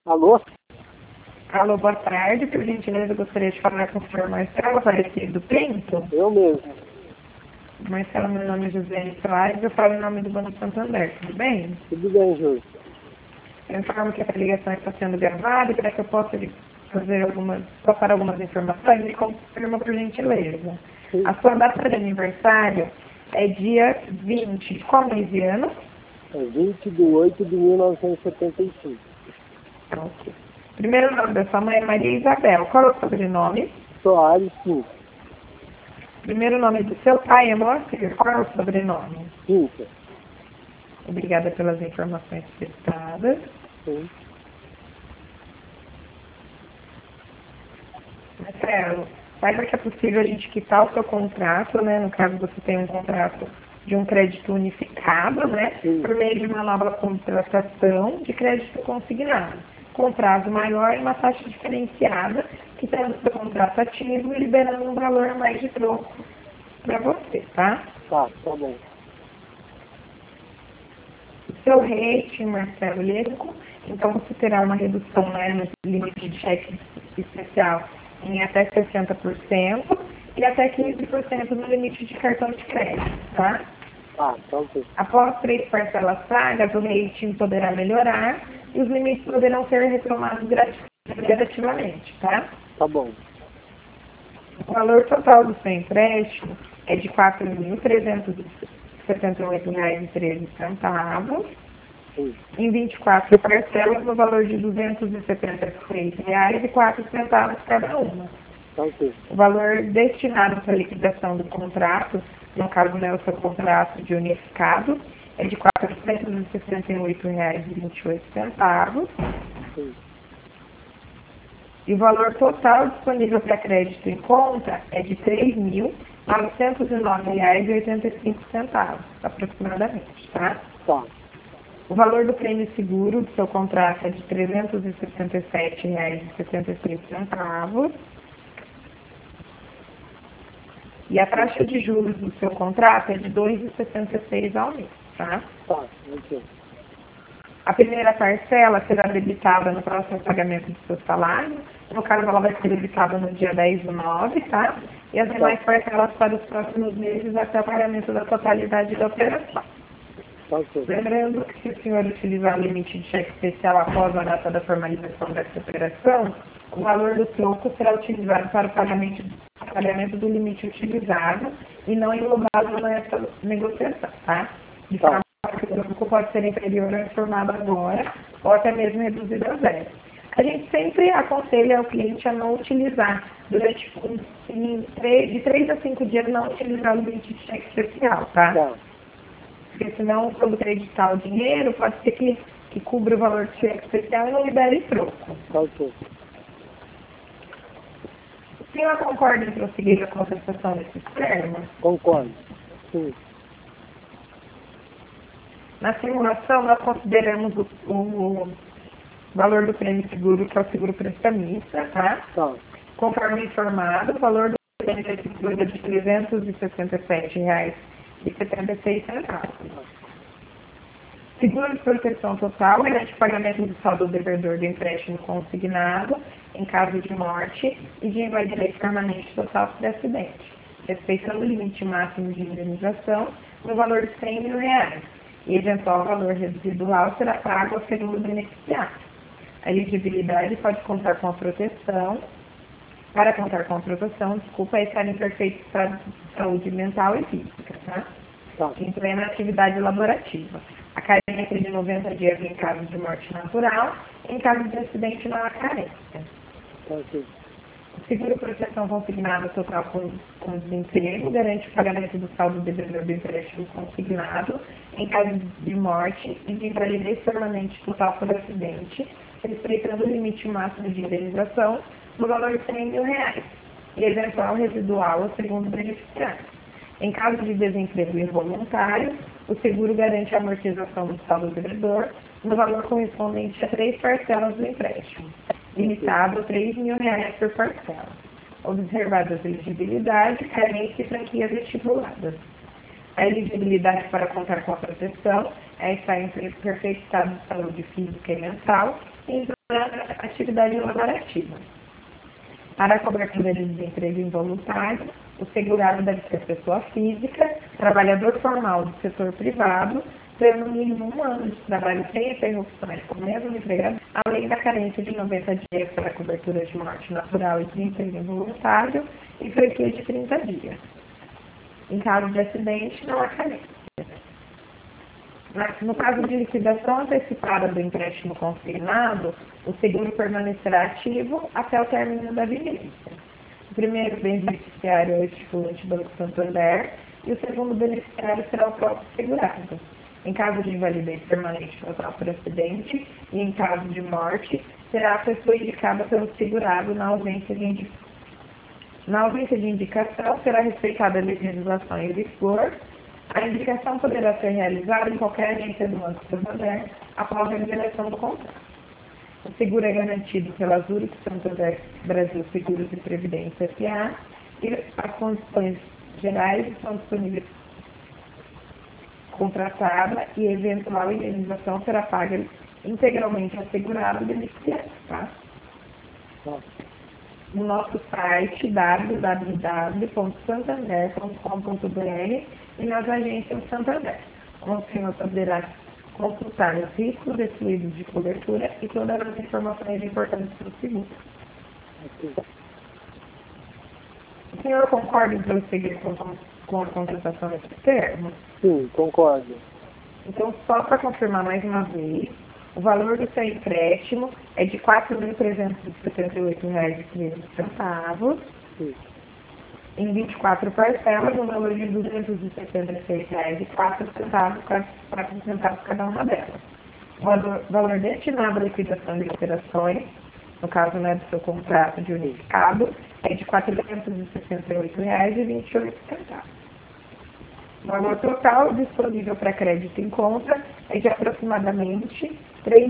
Alô? Alô, boa tarde. Por gentileza, eu gostaria de falar com o senhor Marcelo Aparecido Pinto. Eu mesmo. Marcelo, meu nome é José Soares, eu falo em nome do Banco Santander, tudo bem? Tudo bem, Júlio. Eu informo que essa ligação está sendo gravada e para que eu possa passar algumas informações, me confirma por gentileza. Sim. A sua data de aniversário é dia 20, qual mês e ano? É 20 de 8 de 1975. Ok. Primeiro nome da sua mãe é Maria Isabel, qual é o sobrenome? Soares, sim. Primeiro nome do seu pai é Moacir, qual é o sobrenome? Quinta. Obrigada pelas informações prestadas. Sim. Marcelo, saiba que é possível a gente quitar o seu contrato, né? No caso você tem um contrato de um crédito unificado, né? Sim. Por meio de uma nova contratação de crédito consignado, com prazo maior e uma taxa diferenciada, que tendo o seu contrato ativo e liberando um valor a mais de troco para você, tá? Tá bom. O seu rating, Marcelo Leco, então você terá uma redução, né, no limite de cheque especial em até 60% e até 15% no limite de cartão de crédito, tá? Tá ok. Após 3 parcelas pagas, o rating poderá melhorar e os limites poderão ser retomados gradativamente, tá? Tá bom. O valor total do seu empréstimo é de R$ 4.378,13, Sim. em 24 parcelas no valor de R$ 276,04 cada uma. Tá ok. O valor destinado para a liquidação do contrato, no caso, né, o seu contrato de unificado, é de R$ 468,28. Sim. E o valor total disponível para crédito em conta é de R$ 3.909,85, aproximadamente, tá? Tá. O valor do prêmio seguro do seu contrato é de R$ 367,76. E a taxa de juros do seu contrato é de 2,66 ao mês, tá? Tá, ok. A primeira parcela será debitada no próximo pagamento do seu salário. No caso, ela vai ser debitada no dia 10/9, tá? E as demais parcelas para os próximos meses até o pagamento da totalidade da operação. Tá ok. Lembrando que se o senhor utilizar o limite de cheque especial após a data da formalização dessa operação, o valor do troco será utilizado para o pagamento do limite utilizado e não englobado nessa negociação, tá? De forma que o troco pode ser inferior ao informado agora ou até mesmo reduzido a zero. A gente sempre aconselha ao cliente a não utilizar durante de 3 a 5 dias, não utilizar o limite de cheque especial, tá? Tá. Porque senão, quando creditar o dinheiro, pode ser que cubra o valor do cheque especial e não libere troco. Tá ok. O senhor concorda em prosseguir a contestação desses termos? Concordo. Sim. Na simulação, nós consideramos o valor do prêmio seguro, que é o seguro prestamista, tá? Tá. Conforme informado, o valor do prêmio seguro é de R$ 367,76. Seguro de proteção total garante o pagamento do saldo do devedor do empréstimo consignado em caso de morte e de invalidez permanente total por acidente, respeitando o limite máximo de indenização no valor de R$ 100 mil, e eventual valor residual será pago ao segundo beneficiário. A elegibilidade pode contar com a proteção. Para contar com a proteção, é estar em perfeito estado de saúde mental e física, tá? Tá. Em plena atividade laborativa. A carência de 90 dias em caso de morte natural, em caso de acidente não há carência. Tá ok. O seguro proteção consignado total com desemprego garante o pagamento do saldo do devedor do empréstimo consignado em caso de morte e de invalidez permanente total por acidente, respeitando o limite máximo de indenização no valor de R$ 100 mil e eventual residual ao segundo beneficiário. Em caso de desemprego involuntário, o seguro garante a amortização do saldo do devedor no valor correspondente a 3 parcelas do empréstimo, limitado a R$ 3 mil por parcela, observadas a elegibilidade, carência e franquias estipuladas. A elegibilidade para contar com a proteção é estar em perfeito estado de saúde física e mental e em atividade laborativa. Para a cobertura de desemprego involuntário, o segurado deve ser pessoa física, trabalhador formal do setor privado, ter no mínimo 1 ano de trabalho sem interrupções com o mesmo empregador, além da carência de 90 dias para a cobertura de morte natural e desemprego involuntário e franquia de 30 dias. Em caso de acidente, não há carência. No caso de liquidação antecipada do empréstimo consignado, o seguro permanecerá ativo até o término da vigência. O primeiro beneficiário é o estipulante Banco Santander e o segundo beneficiário será o próprio segurado. Em caso de invalidez permanente total por acidente e em caso de morte, será a pessoa indicada pelo segurado na ausência de indicação, será respeitada a legislação em vigor. A indicação poderá ser realizada em qualquer agência do Banco Santander após a liberação do contrato. O seguro é garantido pela Zurich Santander Brasil Seguros e Previdência S.A. e as condições gerais estão disponíveis contratada e eventual indenização será paga integralmente ao segurado e beneficiário, tá? No nosso site www.santander.com.br e nas agências Santander, onde o senhor poderá consultar os riscos e fluidos de cobertura e todas as informações importantes do seguro. O senhor concorda em prosseguir com a contratação desse termo? Sim, concordo. Então, só para confirmar mais uma vez, o valor do seu empréstimo é de R$ 4.378,13, em 24 parcelas, no valor de R$ 266,04, quase 4 centavos cada uma delas. O valor destinado à liquidação de operações, no caso do seu contrato de unificado, é de R$ 468,28. O valor total disponível para crédito em conta é de aproximadamente R$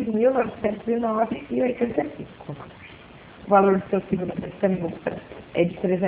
3.909,85. O valor do seu seguro prestamista é de R$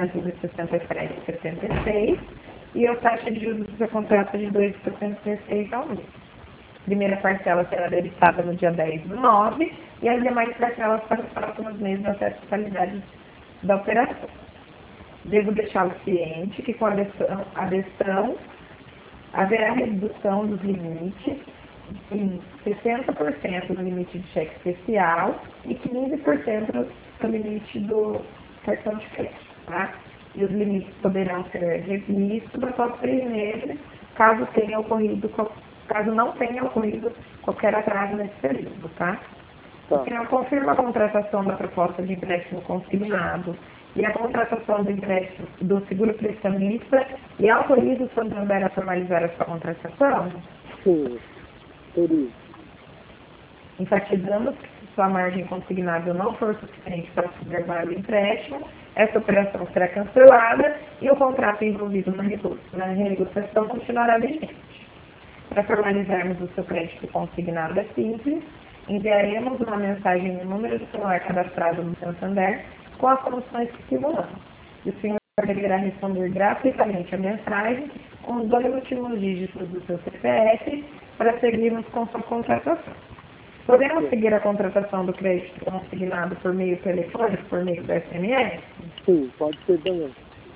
367,76 e a taxa de juros do seu contrato é de 2,76 ao mês. A primeira parcela será debitada no dia 10/9 e as demais parcelas para os próximos meses até a totalidade da operação. Devo deixá-lo ciente que com a adesão haverá redução dos limites em 60% no limite de cheque especial e 15% no limite do cartão de crédito, tá? E os limites poderão ser revistos após 3 meses, caso não tenha ocorrido qualquer atraso nesse período, tá? O senhor confirma a contratação da proposta de empréstimo consignado e a contratação do empréstimo do seguro prestamista e autoriza o Santander a formalizar a sua contratação? Sim, por isso. Enfatizamos que se sua margem consignada não for suficiente para preservar o empréstimo, essa operação será cancelada e o contrato envolvido na renegociação continuará vigente. Para formalizarmos o seu crédito consignado é simples, enviaremos uma mensagem no número do celular cadastrado no Santander com as condições que simulamos. E o senhor deverá responder gratuitamente a mensagem com os 2 últimos dígitos do seu CPF para seguirmos com sua contratação. Podemos seguir a contratação do crédito consignado por meio telefônico, por meio do SMS? Sim, pode ser também.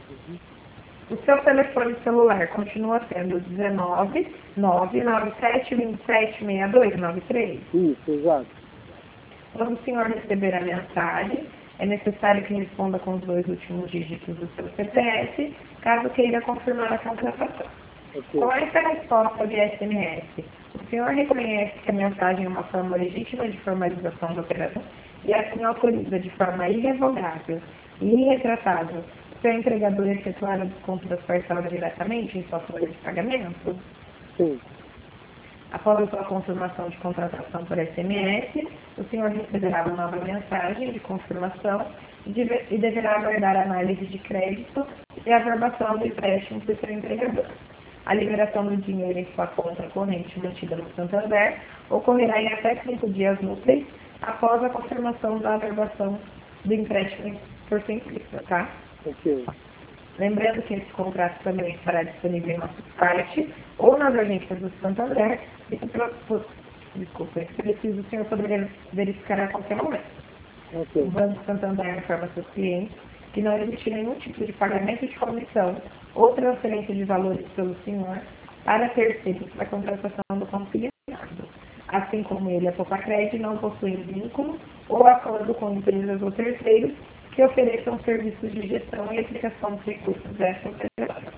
O seu telefone celular continua sendo 19 997 27 6293? Isso, exato. Quando o senhor receber a mensagem, é necessário que responda com os 2 últimos dígitos do seu CPF, caso queira confirmar a contratação. Com essa resposta via SMS, o senhor reconhece que a mensagem é uma forma legítima de formalização da operação e assim autoriza de forma irrevogável e irretratável o seu empregador efetuar a desconto das parcelas diretamente em sua folha de pagamento? Sim. Após a sua confirmação de contratação por SMS, o senhor receberá uma nova mensagem de confirmação e deverá aguardar a análise de crédito e a averbação do empréstimo por seu empregador. A liberação do dinheiro em sua conta corrente mantida no Santander ocorrerá em até 5 dias úteis após a confirmação da averbação do empréstimo por sua empresa, tá? Ok. Lembrando que esse contrato também estará disponível em nosso site ou nas agências do Santander. Desculpa, é preciso o senhor poder verificar a qualquer momento. Ok. O Banco Santander informa seus clientes que não existe nenhum tipo de pagamento de comissão ou transferência de valores pelo senhor para terceiros para a contratação do consignado. Assim como ele, a Popacred não possui vínculo ou acordo com empresas ou terceiros que ofereçam serviços de gestão e aplicação de recursos extra-operacionais.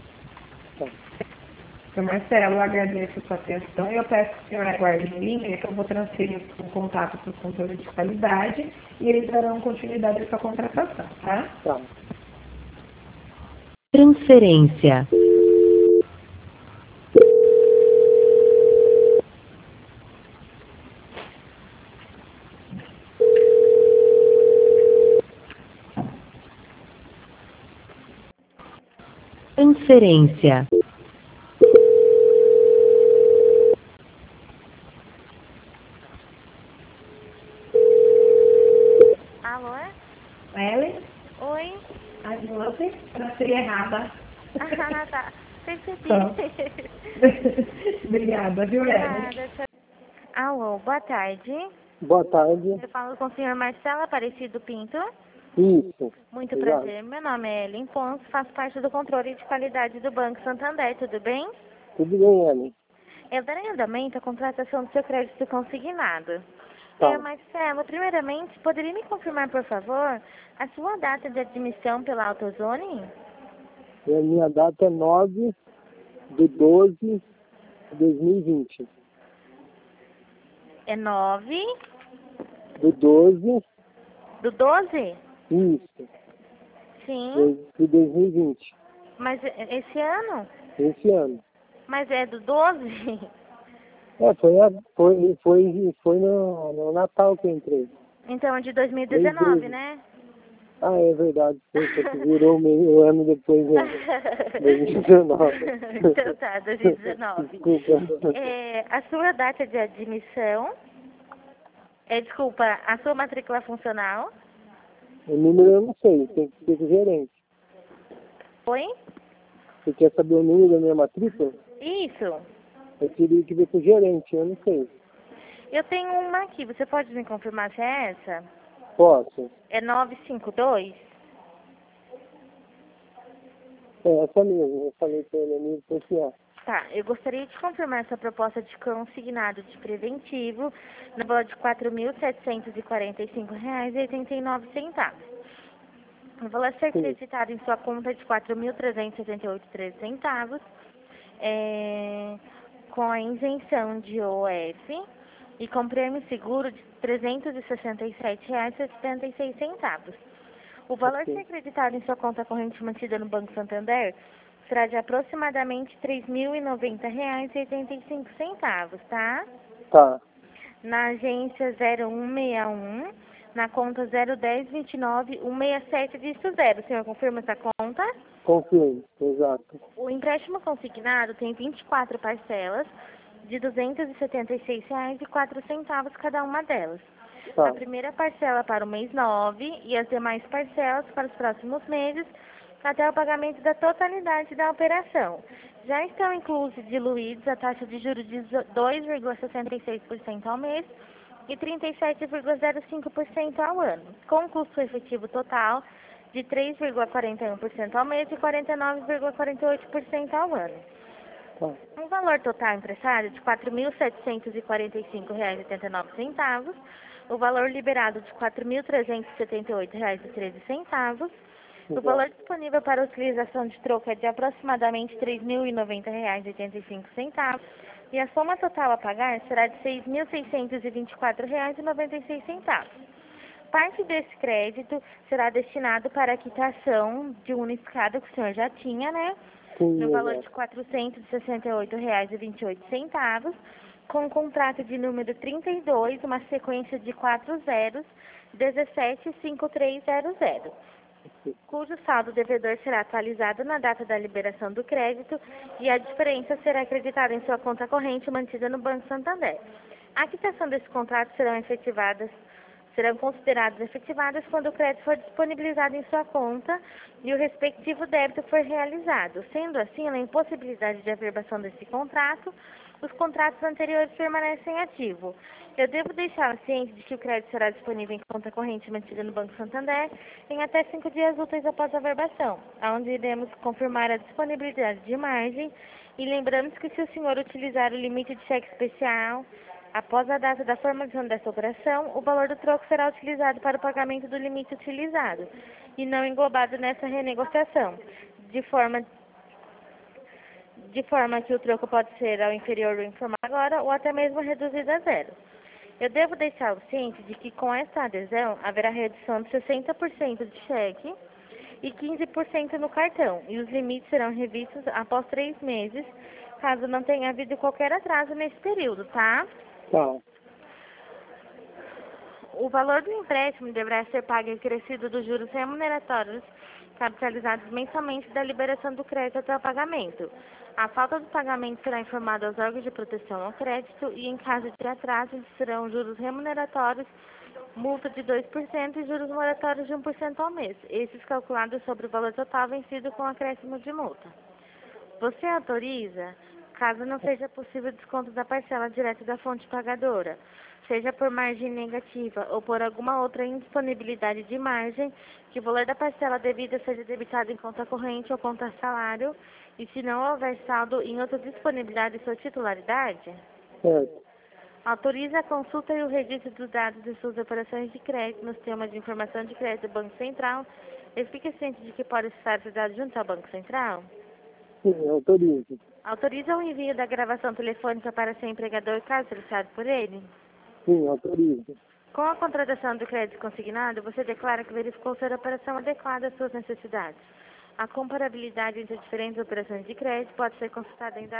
Sr. Marcelo, eu agradeço a sua atenção e eu peço que o senhor aguarde em linha, que eu vou transferir o contato para o controle de qualidade e eles darão continuidade à sua contratação, tá? Tá. Transferência. Transferência. Alô? Ellen, Oi? a de você transferir errada. Ah, tá. Percebi. Tá. Obrigada, viu, Ellen? Nada, Alô, boa tarde. Boa tarde. Eu falo com o senhor Marcelo Aparecido Pinto. Isso. Muito Exato. prazer. Meu nome é Ellen Ponce, faço parte do controle de qualidade do Banco Santander, tudo bem? Tudo bem, Ellen? Eu darei andamento à contratação do seu crédito consignado. Tá. Marcelo, primeiramente, poderia me confirmar, por favor, a sua data de admissão pela AutoZone? E a minha data é 9/12/2020. É 9 Do 12, do 12? isso, Sim. de 2020. Mas esse ano? Esse ano. Mas é do 12? Foi no Natal que eu entrei. Então é de 2019, Desde- né? Ah, é verdade. Poxa, que virou meio ano depois, né? 2019. Então tá, 2019. Desculpa. A sua data de admissão, desculpa, a sua matrícula funcional, O número eu não sei, tem que ser com o gerente. foi? Você quer saber o número da minha matrícula? Isso. Eu teria que ver com o gerente, eu não sei. Eu tenho uma aqui, você pode me confirmar se é essa? Posso? É 952? É essa mesmo, eu falei com ele amigo social. Tá, eu gostaria de confirmar essa proposta de consignado de preventivo no valor de R$ 4.745,89. O valor a ser Sim. creditado em sua conta é de R$ 4.378,13, com a isenção de OF e com prêmio seguro de R$ 367,76. O valor a ser creditado em sua conta corrente mantida no Banco Santander será de aproximadamente R$ 3.090,85, tá? Tá, Na agência 0161, na conta 01029-167 dígito 0. O senhor confirma essa conta? confirmo, exato. O empréstimo consignado tem 24 parcelas de R$ 276,04 cada uma delas. Tá, A primeira parcela para o mês 9 e as demais parcelas para os próximos meses, até o pagamento da totalidade da operação. Já estão inclusos e diluídos a taxa de juros de 2,66% ao mês e 37,05% ao ano, com custo efetivo total de 3,41% ao mês e 49,48% ao ano. tá, Um valor total emprestado de R$ 4.745,89, o valor liberado de R$ 4.378,13, o valor disponível para utilização de troco é de aproximadamente R$ 3.090,85 e a soma total a pagar será de R$ 6.624,96. Parte desse crédito será destinado para a quitação de um unificado que o senhor já tinha, né? sim, No valor de exato. R$ 468,28, com o contrato de número 32, uma sequência de 4 zeros, 175300, cujo saldo devedor será atualizado na data da liberação do crédito e a diferença será acreditada em sua conta corrente mantida no Banco Santander. A quitação desse contrato serão efetivadas serão consideradas efetivadas quando o crédito for disponibilizado em sua conta e o respectivo débito for realizado. Sendo assim, na impossibilidade de averbação desse contrato, os contratos anteriores permanecem ativos. Eu devo deixá-la ciente de que o crédito será disponível em conta corrente mantida no Banco Santander em até 5 dias úteis após a averbação, onde iremos confirmar a disponibilidade de margem e lembramos que se o senhor utilizar o limite de cheque especial, após a data da formalização dessa operação, o valor do troco será utilizado para o pagamento do limite utilizado e não englobado nessa renegociação, de forma que o troco pode ser ao inferior do informado agora ou até mesmo reduzido a zero. Eu devo deixá-lo ciente de que com esta adesão haverá redução de 60% de cheque e 15% no cartão, e os limites serão revistos após 3 meses, caso não tenha havido qualquer atraso nesse período, tá? Tá. O valor do empréstimo deverá ser pago e acrescido dos juros remuneratórios capitalizados mensalmente da liberação do crédito até o pagamento. A falta do pagamento será informada aos órgãos de proteção ao crédito e, em caso de atraso, serão juros remuneratórios, multa de 2% e juros moratórios de 1% ao mês, esses calculados sobre o valor total vencido com acréscimo de multa. Você autoriza, caso não seja possível desconto da parcela direta da fonte pagadora, seja por margem negativa ou por alguma outra indisponibilidade de margem, que o valor da parcela devida seja debitado em conta corrente ou conta salário, e se não houver saldo em outra disponibilidade de sua titularidade? Certo. Autoriza a consulta e o registro dos dados de suas operações de crédito no sistema de informação de crédito do Banco Central e fique ciente de que pode estar dado junto ao Banco Central? Sim, autorizo. Autoriza o envio da gravação telefônica para seu empregador caso solicitado por ele? Sim, autorizo. Com a contratação do crédito consignado, você declara que verificou ser a operação adequada às suas necessidades. A comparabilidade entre diferentes operações de crédito pode ser consultada em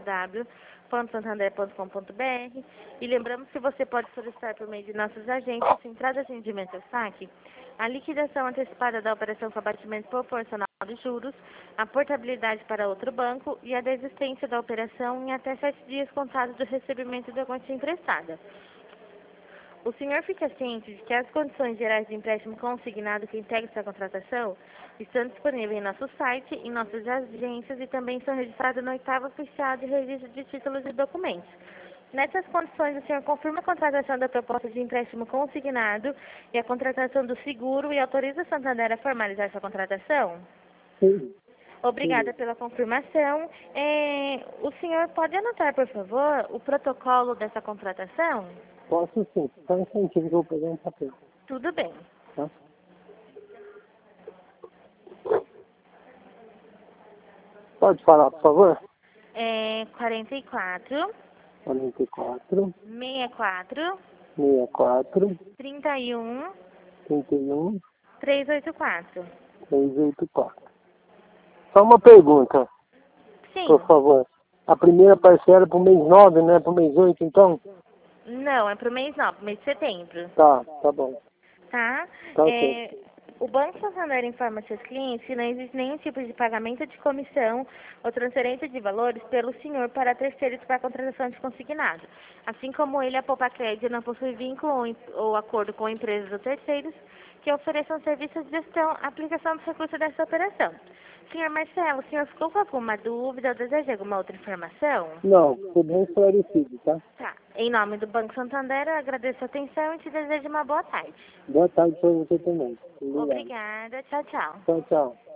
www.santander.com.br e lembramos que você pode solicitar por meio de nossos agentes, central de atendimento ao saque, a liquidação antecipada da operação com abatimento proporcional de juros, a portabilidade para outro banco e a desistência da operação em até 7 dias contados do recebimento da quantia emprestada. O senhor fica ciente de que as condições gerais de empréstimo consignado que integram essa contratação estão disponíveis em nosso site, em nossas agências e também são registradas no 8º Oficial de Registro de Títulos e Documentos. Nessas condições, o senhor confirma a contratação da proposta de empréstimo consignado e a contratação do seguro e autoriza a Santander a formalizar essa contratação? Sim. Obrigada pela confirmação. O senhor pode anotar, por favor, o protocolo dessa contratação? Posso sim. Só um instantinho que eu vou pegar um papel. Tudo bem. Tá? Pode falar, por favor? 44 44, 64 64, 31 31, 384. 384. Só uma pergunta, Sim. por favor. A primeira parcela é para o mês 9, não é para o mês 8, então? Não, é para o mês 9, mês de setembro. Tá bom. Tá? Tá ok. O Banco Santander informa seus clientes que não existe nenhum tipo de pagamento de comissão ou transferência de valores pelo senhor para terceiros para a contratação de consignado. Assim como ele, a Poupa Crédito não possui vínculo ou acordo com empresas ou terceiros que ofereçam serviços de gestão, aplicação dos recursos dessa operação. Senhor Marcelo, o senhor ficou com alguma dúvida ou deseja alguma outra informação? Não, ficou bem esclarecido, tá? Tá. Em nome do Banco Santander, eu agradeço a atenção e te desejo uma boa tarde. Boa tarde para você também. Obrigado. Obrigada. Tchau, tchau. Tchau, tchau.